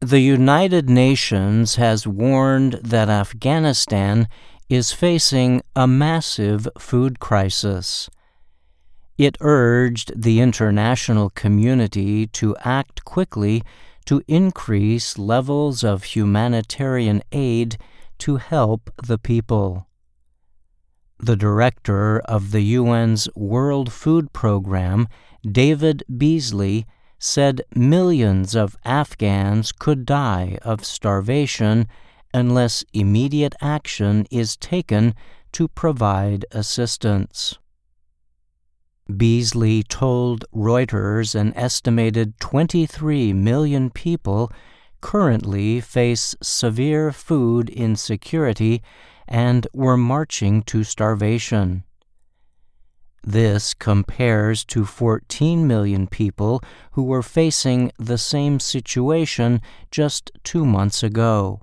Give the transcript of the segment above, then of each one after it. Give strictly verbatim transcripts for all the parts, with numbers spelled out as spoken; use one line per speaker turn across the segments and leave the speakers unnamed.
The United Nations has warned that Afghanistan is facing a massive food crisis. It urged the international community to act quickly to increase levels of humanitarian aid to help the people. The director of the U N's World Food Program, David Beasley, said millions of Afghans could die of starvation unless immediate action is taken to provide assistance. Beasley told Reuters an estimated twenty-three million people currently face severe food insecurity and were marching to starvation. This compares to fourteen million people who were facing the same situation just two months ago.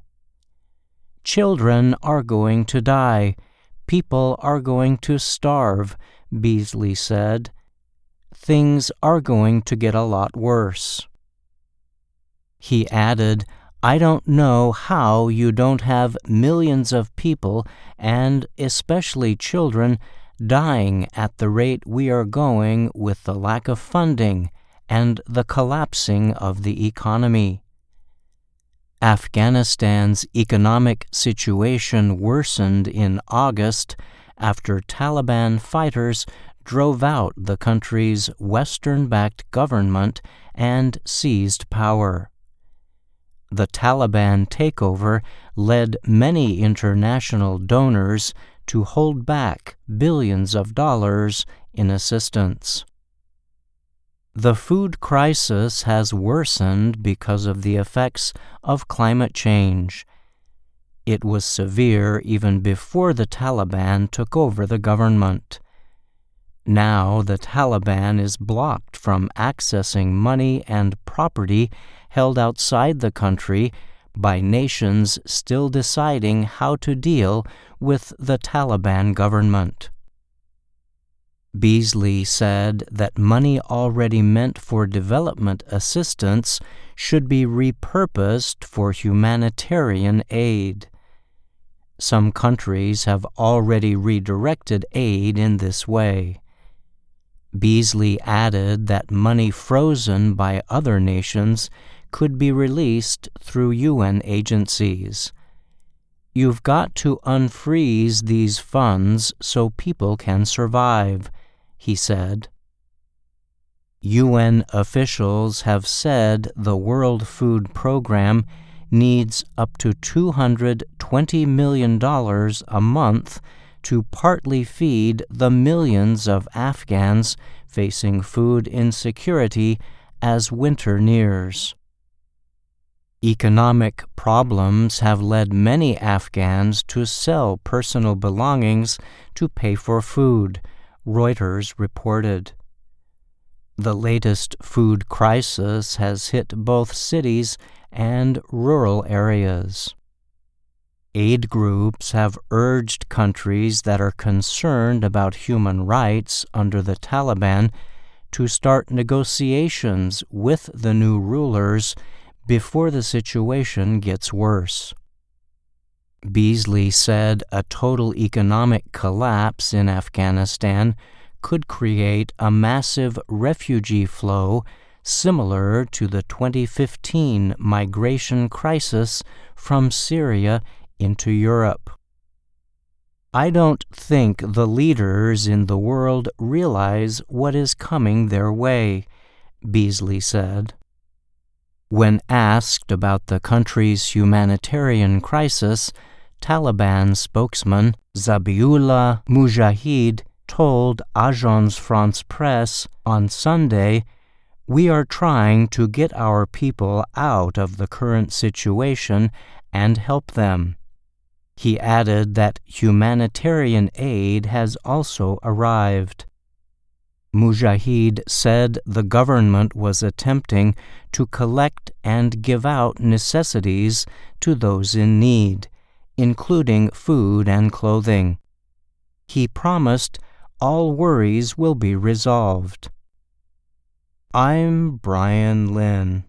Children are going to die. People are going to starve, Beasley said. Things are going to get a lot worse. He added, "I don't know how you don't have millions of people, and especially children, dying at the rate we are going with the lack of funding and the collapsing of the economy." Afghanistan's economic situation worsened in August after Taliban fighters drove out the country's Western-backed government and seized power. The Taliban takeover led many international donors to hold back billions of dollars in assistance. The food crisis has worsened because of the effects of climate change. It was severe even before the Taliban took over the government. Now the Taliban is blocked from accessing money and property held outside the country by nations still deciding how to deal with the Taliban government. Beasley said that money already meant for development assistance should be repurposed for humanitarian aid. Some countries have already redirected aid in this way. Beasley added that money frozen by other nations could be released through U N agencies. "You've got to unfreeze these funds so people can survive," he said. U N officials have said the World Food Program needs up to two hundred twenty million dollars a month to partly feed the millions of Afghans facing food insecurity as winter nears. Economic problems have led many Afghans to sell personal belongings to pay for food, Reuters reported. The latest food crisis has hit both cities and rural areas. Aid groups have urged countries that are concerned about human rights under the Taliban to start negotiations with the new rulers before the situation gets worse. Beasley said a total economic collapse in Afghanistan could create a massive refugee flow similar to the twenty fifteen migration crisis from Syria into Europe. "I don't think the leaders in the world realize what is coming their way," Beasley said. When asked about the country's humanitarian crisis, Taliban spokesman Zabiullah Mujahid told Agence France-Presse on Sunday, "We are trying to get our people out of the current situation and help them." He added that humanitarian aid has also arrived. Mujahid said the government was attempting to collect and give out necessities to those in need, including food and clothing. He promised all worries will be resolved. I'm Brian Lynn.